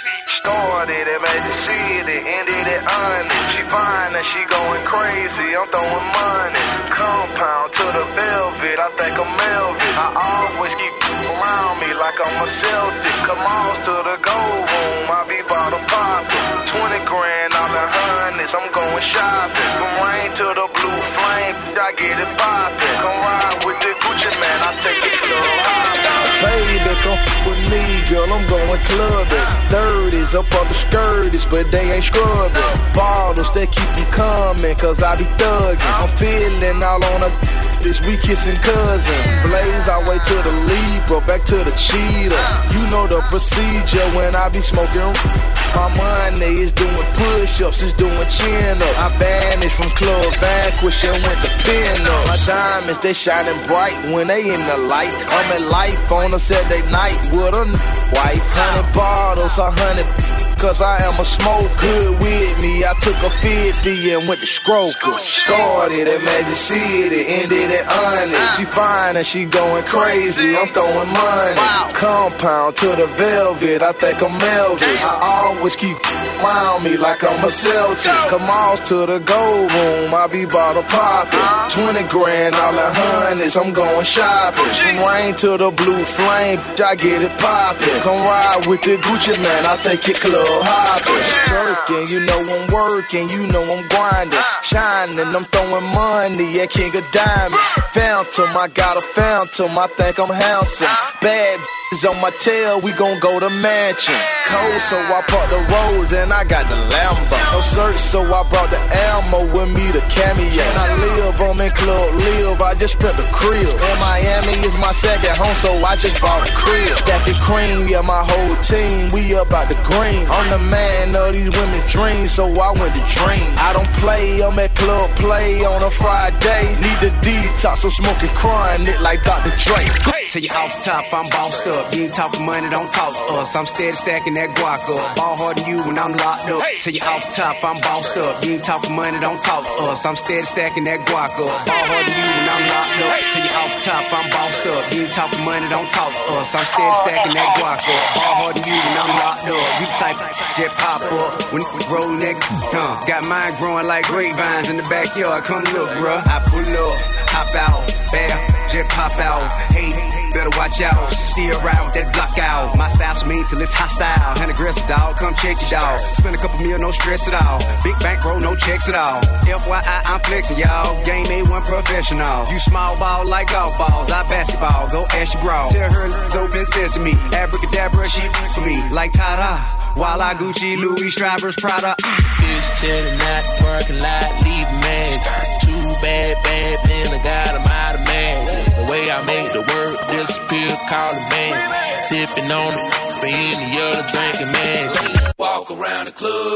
Started at Magic City, ended at Onyx. She fine and she going crazy, I'm throwing money. Compound to the velvet, I think I'm Melvin. I always keep around me like I'm a Celtic. Come on to the gold room, I be bottle poppin'. 20 grand all the hundreds, I'm going shopping. From rain to the blue flame, I get it poppin'. Come ride with the Gucci man, I take the club hoppin'. Baby, come with me, girl, I'm going clubbing. 30s up on the skirties, but they ain't scrubbing. Bottles, they keep them coming, cause I be thugging. I'm feeling all on a this we kissing cousins. Blaze our way to the Libra, back to the cheetah. You know the procedure when I be smoking. My money is doing push-ups, it's doing chin-ups. I vanished from Club Vanquish and went to pin-ups. My diamonds, they shining bright when they in the light. I'm in life on a Saturday night with a wife. 100 bottles, 100 cause I am a smoker. Good with me, I took a 50 and went to Scroker. Started at Magic City, ended at Onyx. She fine and she going crazy, I'm throwing money. Compound to the velvet, I think I'm Elvis. I always keep around me like I'm a Celtic. Come on to the gold room, I be bottle poppin'. 20 grand all the hundreds, I'm going shopping. From rain to the blue flame, I get it poppin'. Come ride with the Gucci man, I take it club hoppin'. Working, you know I'm working, you know I'm grinding. Shining, I'm throwing money at King of Diamonds. Phantom, I got a phantom, I think I'm handsome. Bad on my tail, we gon' go to mansion. Cold, so I brought the Rose and I got the Lambo. No search, so I brought the ammo with me, the cameo. And I live, I'm in Club Live, I just spent the crib. And Miami is my second home, so I just bought a crib. Stacking cream, yeah, my whole team, we about the green. I'm the man of these women's dreams, so I went to dream. I don't play, I'm at Club Play on a Friday. Need the detox, I'm smoking chronic like Dr. Dre. Tell you off top, I'm bossed up. You ain't talking money, don't talk to us. I'm steady stacking that guac up. Ball harder than you when I'm locked up. Tell you off top, I'm bossed up. You ain't talking money, don't talk to us. I'm steady stacking that guac up. Ball harder than you when I'm locked up. Tell you off top, I'm bossed up. You ain't talking money, don't talk to us. I'm steady stacking that guac up. Ball harder than you when I'm locked up. You type jet pop up when you roll that. Got mine growing like grapevines in the backyard. Come look, bruh. I pull up, hop out, bam, jet pop out. Hey, better watch out, steer around with that block out. My style's mean till it's hostile. And aggressive dog, come check it out. Spend a couple mil, no stress at all. Big bankroll, no checks at all. FYI, I'm flexing, y'all. Game A1 professional. You small ball like golf balls. I basketball, go ask your bra. Tell her it's open sesame. Abracadabra, she for me like ta-da. While I Gucci, Louis, Strivers, Prada. Bitch telling out the parking lot, leave magic. Too bad, man, I got 'em out of magic. The way I make the word disappear, call it magic. Sipping on it, being the yellow, drinking magic. Walk around the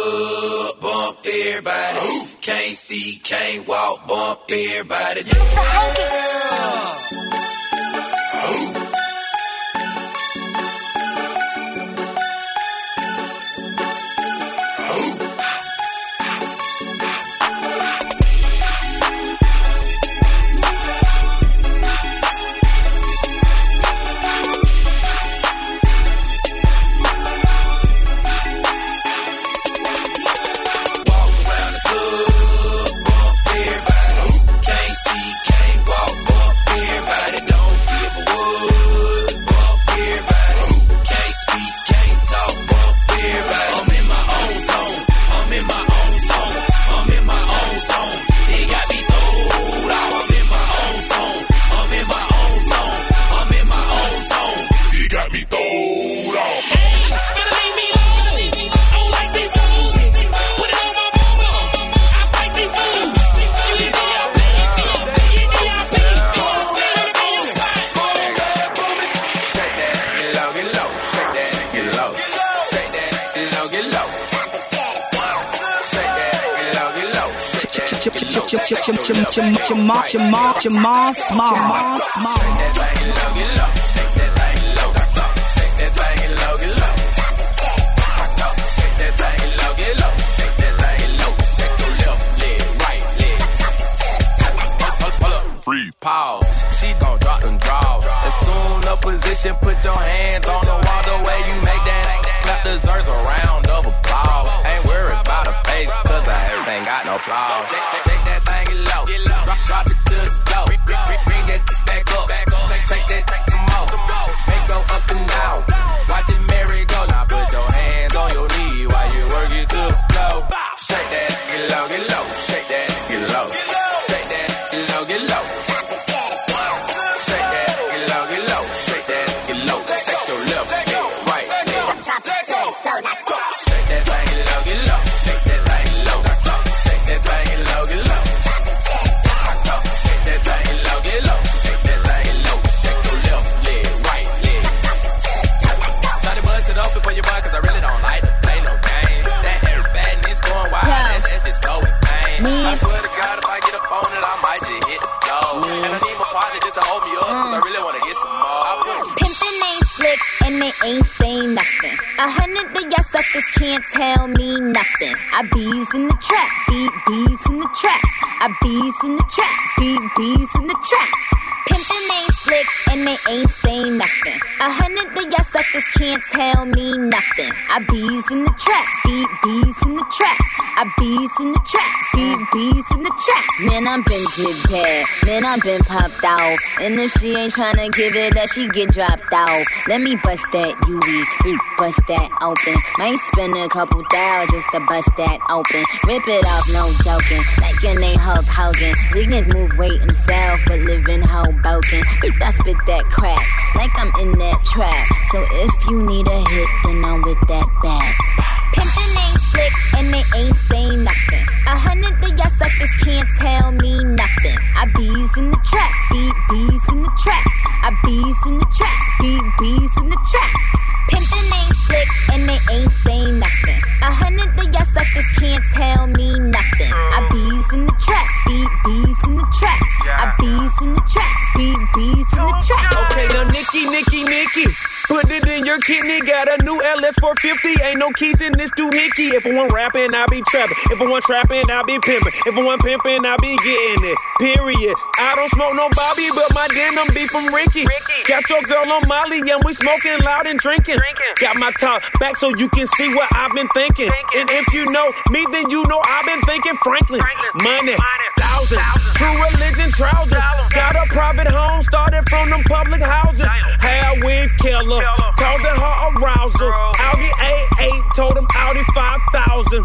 club, bump everybody. Can't see, can't walk, bump everybody. Jamal Small. Freeze. Pause. She gon' drop them draws. Assume the position, put your hands on the wall. The way you make that clap the zers around. flaws. Shake that thing low, drop it to the floor. Bring that back up, take that some more. Make go up and down, watch it merry go. Now put your hands on your knee while you work it to the floor. Shake that, get low, shake that, get low. Shake that, get low, get low. Shake that, get low, shake that, get low. Shake your left leg, right leg. Shake that thing, get low, shake that thing low. Shake that thing, get low, Shake that thing, get low, shake that thing low. Shake your left leg, right leg. Try to bust it open for your mind, cause I really don't like to play no game. That air badness going wild, that's just so insane. I swear to God, if I get up on it, I might just hit the floor. And I need my partner just to hold me up, cause I really wanna get some more. Pimpin' ain't slick and they ain't saying nothing. 100 of y'all suckers can't tell me nothing. I bees in the trap, bees in the trap. I bees in the trap, bees in the trap. Pimpin' ain't slick and they ain't saying nothing. 100 of y'all suckers can't tell me nothing. I bees in the trap, bees in the trap. I bees in the trap, bees in the trap. Man, I'm been did that. Man, I'm been popped off. And if she ain't tryna give it up, she get dropped off. Let me bust that UE, bust that open. Might spend a couple thou just to bust that open. Rip it off, no joking. Like your name Hulk Hogan. Ziggins move weight himself, but live in Hoboken. I spit that crap, like I'm in that trap. So if you need a hit, then I'm with that bag. Pimpin' ain't slick and they ain't saying nothing. 100 of y'all suckers can't tell me nothing. I bees in the trap, bees in the trap. I bees in the trap, bees in the trap. Pimpin' ain't slick and they ain't saying nothing. 100 of y'all suckers can't tell me nothing. I bees in the trap, bees in the trap. I bees in the trap, bees in the trap. Okay, now Nikki, put it in your kidney. Got a new LS 450. Ain't no keys in this doohickey. If I want rapping, I be trapping. If I want trapping, I be pimping. If I want pimping, I be getting it. Period. I don't smoke no Bobby, but my denim be from Ricky. Got your girl on Molly, and we smoking loud and drinking. Got my top back so you can see what I've been thinking. And if you know me, then you know I've been thinking Franklin. Money, thousands, true religion trousers. Got a private home, started from them public houses. Hair weave killer, told her arousal. Audi A8, told him Audi 5000.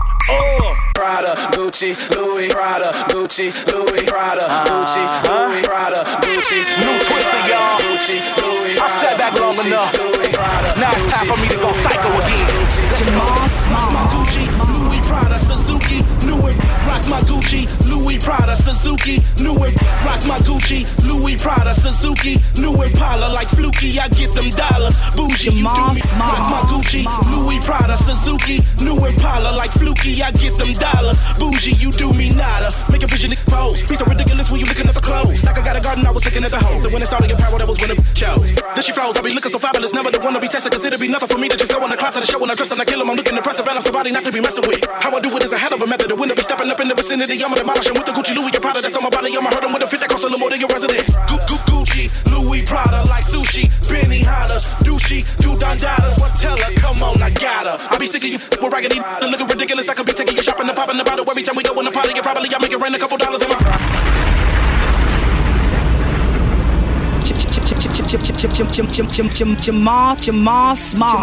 Prada, Gucci, Louis, Prada, Gucci, Louis, Prada, Gucci, Louis, Prada, Gucci, new twister, y'all. Gucci, Louis, I sat back long enough. Now it's time for me to go psycho again. Jamal Small. Gucci, Louis, Prada, Suzuki, new it, rock my Gucci, Louis, Prada, Suzuki, new it, rock my Gucci, Louis, Prada, Suzuki, new Impala, like Fluky, I get them dollars, bougie, you do me, rock my Gucci, Louis, Prada, Suzuki, new Impala, like Fluky, I get them dollars, bougie, you do me nada, make a vision pose, be so ridiculous when you looking at the clothes, like I got a garden, I was looking at the hose, and when it's all of your power, that was when it shows, then she froze, I be looking so fabulous, never the one to be tested, cause it'll be nothing for me to just go in the class of the show when I dress and I kill him, I'm looking impressive, and I'm somebody not to be messing with, how I do it is a hell of a method, the winner be stepping up in the vicinity, I'm demolishing with the Gucci, Louis, your Prada, that's on my body, I'ma hurt him with a fit that costs a little more than your residence, Gucci, Louis, Prada, like sushi, Benny Hannas, douchey, do Dondadas, what tell her, come on, I got her, I be sick of you, with raggedy, looking ridiculous, I could be taking you shopping and popping the bottle, every time we go in the party, you probably, I make it rain a couple dollars in my Jamal Small.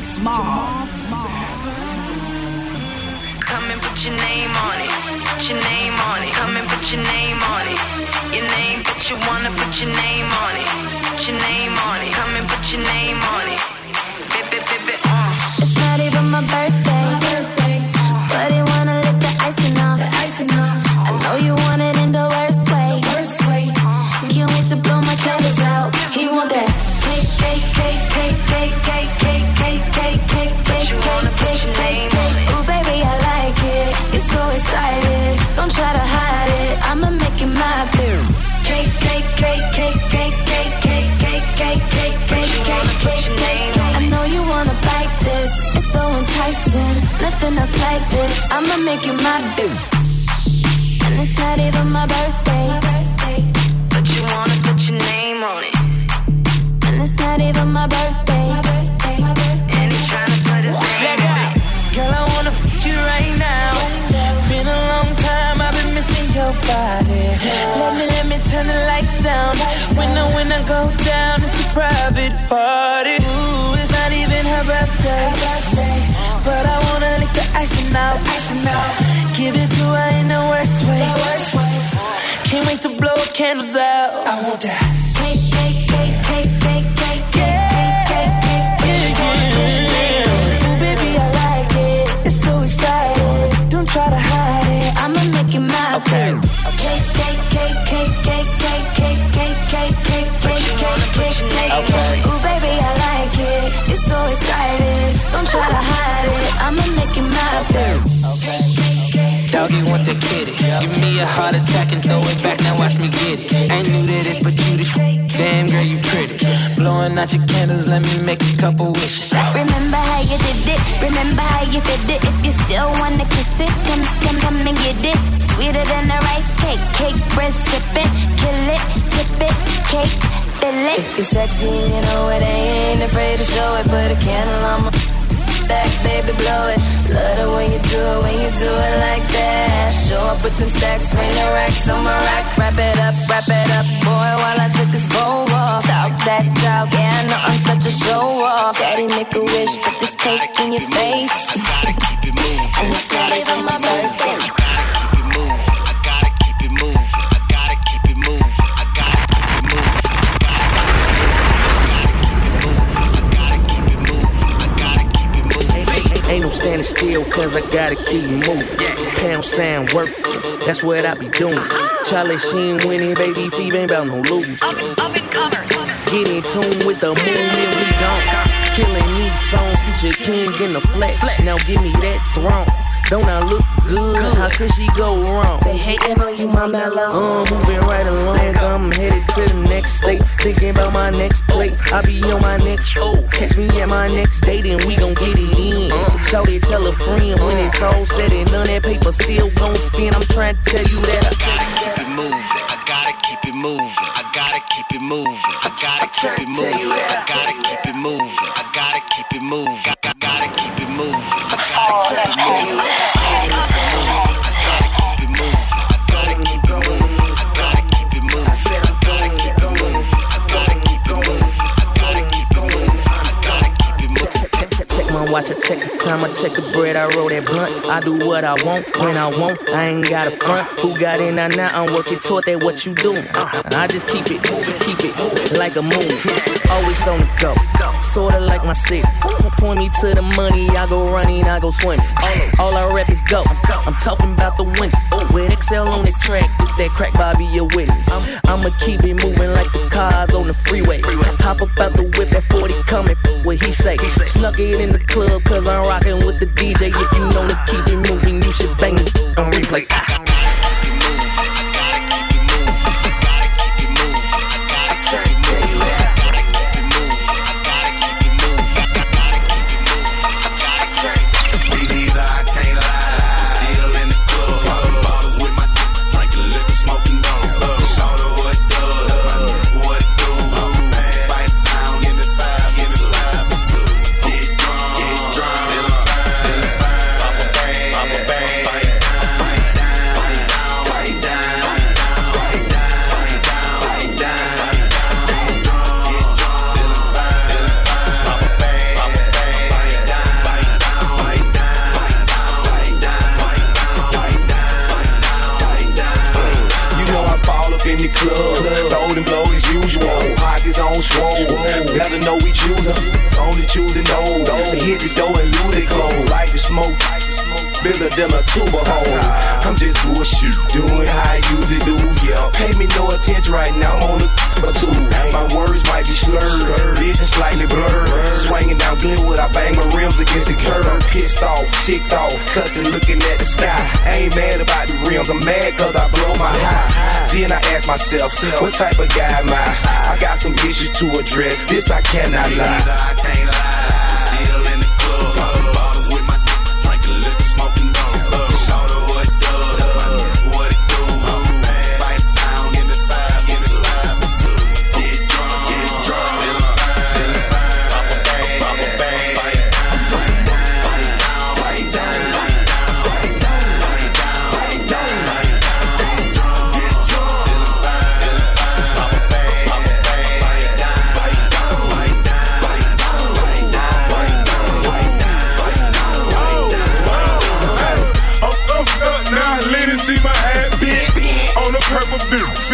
Come and put your name on it. Put your name on it. Come and put your name on it. Your name, but you wanna put your name on it. Put your name on it. Come and put your name on it. It's not even my birthday, but he wanna lick the icing off. I know you want it in the worst way. Can't wait to blow my candles out. He want that cake. Ooh, baby, I like it. You're so excited. Don't try to hide it. I'ma make it my beer. Cake. I know you wanna bite this. It's so enticing. Nothing else like this. I'ma make it my beer. And it's not even my birthday. But you wanna put your name on it. And it's not even my birthday. And he's trying to put his name on it. Girl, I wanna f*** you right now. Been a long time, When I go down, it's a private party. Ooh, it's not even her birthday. But I wanna lick the icing out. Give it to her in the worst way. Can't wait to blow candles out. I want that. Cake. Ooh, baby, I like it. It's so exciting. Don't try to hide it. I'ma make it mine. Okay. Cake. Ooh, baby, I like it. It's so exciting. Don't try to hide it. I'ma make it mine. Doggy want the kitty. Give me a heart attack and throw it back. Now watch me get it. Ain't new to this, but you the damn girl, you pretty. Blowing out your candles, let me make a couple wishes. Remember how you did it. Remember how you did it. If you still wanna kiss it, come and get it. Sweeter than a rice cake. Cake bread sipping, kill it, tip it, cake. If you're sexy, you know it, ain't afraid to show it. Put a candle on my back, baby, blow it. Love it when you do it like that. Show up with them stacks, ring the racks on my rack. Wrap it up, boy, while I took this bow off. Talk that talk, yeah, I know I'm such a show off. Daddy, make a wish, put this cake in your face. I gotta keep it moving. And it's not even my birthday. I gotta keep it moving. I gotta keep it moving. I gotta keep it moving. Ain't no standing still, cause I gotta keep moving. Pound sound work, that's what I be doing. Charlie Sheen winning, baby, Phoebe ain't about no lose. Get in tune with the movement, we don't. Killing me, song, future king in the flesh. Now give me that throne. Don't I look good? How could she go wrong? They hating on you, my mellow. Moving right along, I'm headed to the next state. Thinking about my next plate, I be on my next. Catch me at my next date and we gon' get it in. So shawty, tell a friend when it's all said and done, that paper still gon' spin. I'm trying to tell you that I gotta keep it moving. I gotta keep it moving. I gotta keep it moving. I gotta keep it moving. I gotta keep it moving. I gotta keep it moving. I gotta keep it moving. I gotta keep it moving. Watch, I check the time, I check the bread, I roll that blunt. I do what I want, when I want, I ain't got a front. Who got in or not, I'm working toward that, what you doing? I just keep it like a moon. Always on the go, sorta like my city. Point me to the money, I go running, I go swimming. All I rap is go, I'm talking about the win. With XL on the track, it's that crack Bobby, you're with me. I'ma keep it moving like the cars on the freeway. Hop up out the whip, that 40 coming, what he say? Snuck it in the club, cause I'm rockin' with the DJ. If you know to keep it moving, you should bang this on replay. Better know we choosing, only choosing those to hit the door and lose it clothes. Like the smoke, bigger than a tuba hole. I'm just bullshit, doing how I usually do, yeah. Pay me no attention right now, I'm on the two. My words might be slurred, vision slightly blurred. Swinging down Glenwood, I bang my rims against the curb. I'm pissed off, ticked off, cussing, looking at the sky. I ain't mad about the rims, I'm mad cause I blow my high. Then I ask myself, what type of guy am I? I got some issues to address, this I cannot lie. I can't lie, I'm still in the club, popping bottles with my drinking liquor, smoking dope. Shout out what it does, what it do. Fight down, give me five, give me live for two. Get drunk, feeling fine, pop a bang, fight down,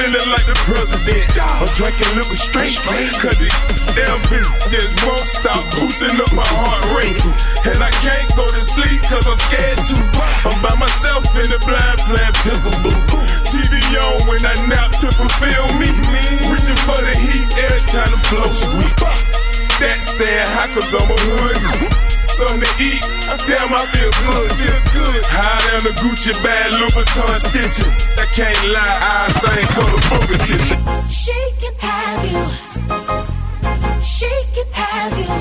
feeling like the president. I'm drinking liquor straight, cause the LB just won't stop boosting up my heart rate. And I can't go to sleep cause I'm scared to. I'm by myself in the blind playing peekaboo. TV on when I nap to fulfill me. Reaching for the heat every time the flow squeak. That stand high cause I'm a hood. Something to eat, damn I feel good. High down the Gucci bag, Louboutin stitching. I can't lie, I same color poker tissue. She can have you. She can have you.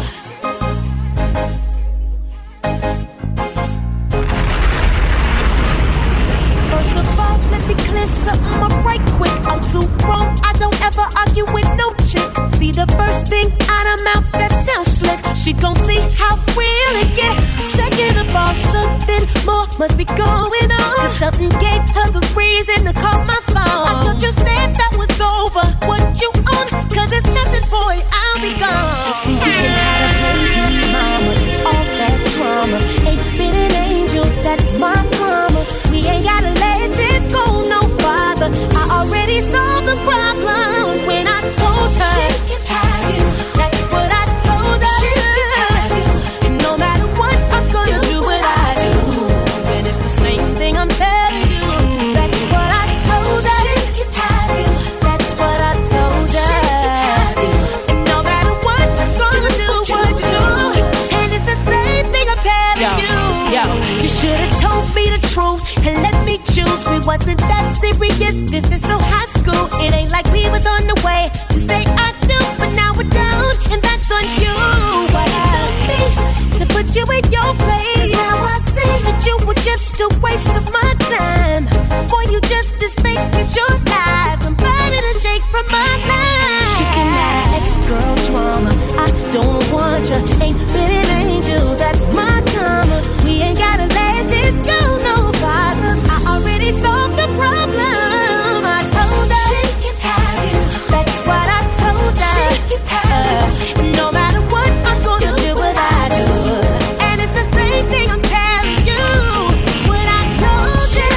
First of all, let me clear something up right quick. I'm too grown, I don't ever argue with no chick. See the first thing out of mouth that sounds slick. She gon' see how real it get. Second of all, something more must be going on. Cause something gave her the reason to call my phone. I thought you said that was over. What you on? Cause it's nothing, boy, I'll be gone. See, you can have a baby mama and all that drama. Ain't been an angel, that's my karma. We ain't gotta let this go no farther. I already solved the problem when I told her she can have you. That's what I told her. She can have you. And no matter what, I'm gonna do what I do. And it's the same thing I'm telling you. That's what I told her. She can have you. That's what I told her. She can have you. And no matter what, I'm gonna do what you do. And it's the same thing I'm telling you. Yo, you should've told me the truth and let me choose. We wasn't that serious. This is so high school. It ain't like we was on the way to say I do, but now we're down, and that's on you. Why it's on me to put you in your place? Now I see that you were just a waste of my time. Boy, you just as fake as your lies. I'm burning a shake from my life. She can add an ex-girl drama. I don't want you. Ain't been an angel. That's my karma. We ain't gotta let this go no farther. I already solved the problem. I told her she can have you. That's what I told her. She can have you. No matter what, I'm gonna do what I do. And it's the same thing I'm telling you. What I told you.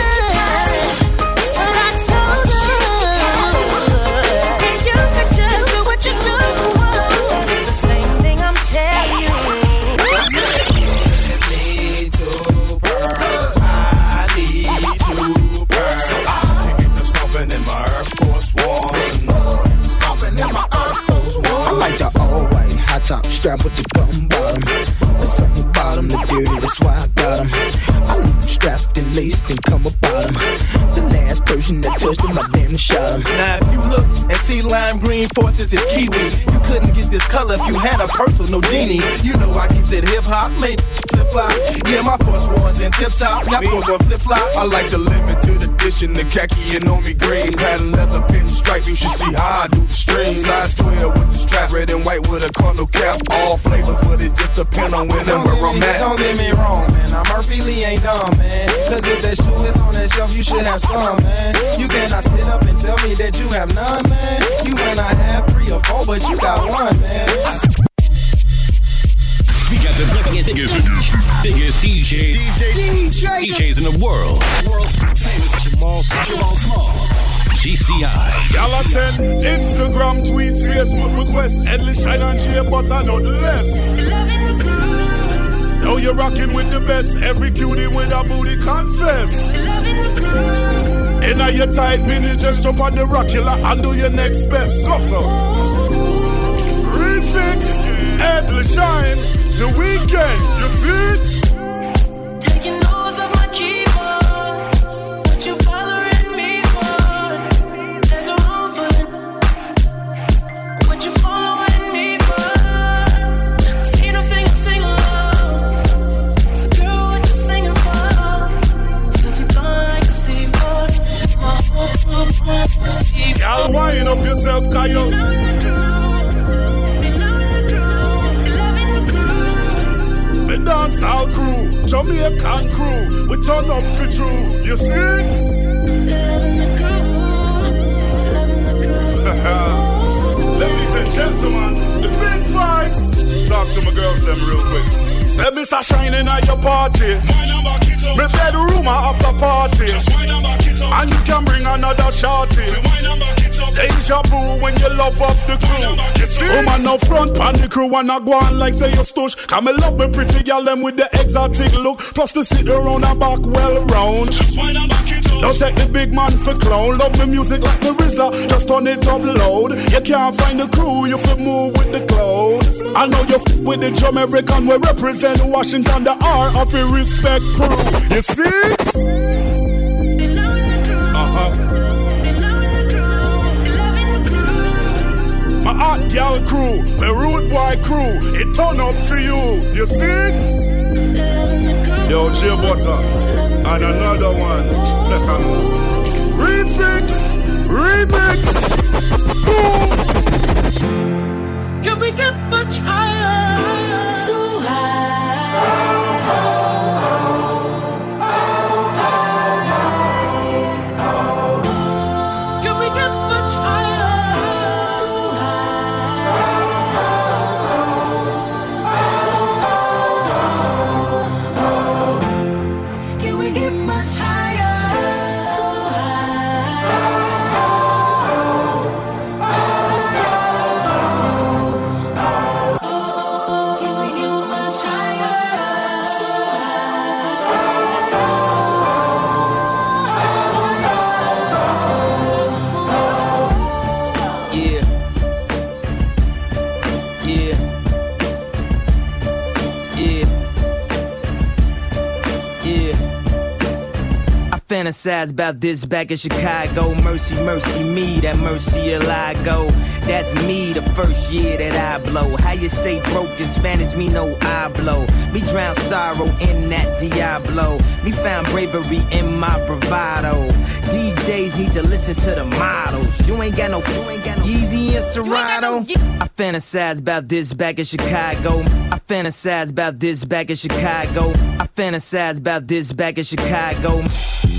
What I told you. And you could just do what you do. It's the same thing I'm telling you. In my Air Force One. I like the all white high top strap with the gum bottom. There's something about them that dirty, that's why I got them. I leave them strapped and laced and come about them. The last person that touched them, I damn shot him. Now if you look and see lime green forces is kiwi, you couldn't get this color if you had a purse or no genie. You know I keep it hip hop, made flip flop. Yeah, my Force One's in tip top, got Force One flip flop. I like the limited edition, the khaki and on me green. Had a leather pin stripe, you should see how I do the string. Size 12 with the strap, red and white with a corner cap. All flavors, but it just depends on where I'm at. Don't get me wrong, man. I'm Murphy Lee ain't dumb, man. Cause if that shoe is on that shelf, you should have some, man. You cannot sit up and tell me that you have none, man. You might not have 3 or 4, but you got one, man. We got the biggest DJs in the world. World famous Jamal Smalls. GCI. Y'all are send Instagram tweets, Facebook requests, Edley Shine and J Butter, not less. Now you're rocking with the best. Every cutie with a booty confess. In your tight mini, just jump on the rockula and do your next best. Go so. Refix, Edley Shine, The Weekend. You see it? Taking notes off my keyboard. What you bothering me for? There's a room for it. What you following me for? See them sing along. So girl, what you singing for? Cause we gone like a seaboard. Y'all wind up yourself, Kyle. The dancehall crew, Jamaican crew, we turn up for true. You see it? Ladies and gentlemen, the big voice. Talk to my girls them real quick. Say Miss a shining at your party. Me bedroom after party. And you can bring another shorty. Deja vu when you love up the crew. You see? Man up front pan the crew and I go on like say you stush. Come me love me pretty girl them with the exotic look. Plus to sit around and back well round. Just wind and back it up. Don't take the big man for clown. Love the music like the Rizzler. Just turn it up loud. You can't find the crew, you fit move with the cloud. I know you with the Jamaican, we represent Washington, the R of the respect crew. You see? My hot gal crew, my rude boy crew, it turn up for you. You see? Yo, J Butter, and another one. Remix. Boom. Can we get much higher? So high. Can we get much higher? So high. Can we get much higher? So fantasize about this back in Chicago. Mercy, mercy me, that mercy I go. That's me the first year that I blow. How you say broke in Spanish, me no I blow. Me drown sorrow in that Diablo. Me found bravery in my bravado. DJs need to listen to the models. You ain't got no Yeezy and Serato. I fantasize about this back in Chicago. I fantasize about this back in Chicago. I fantasize about this back in Chicago.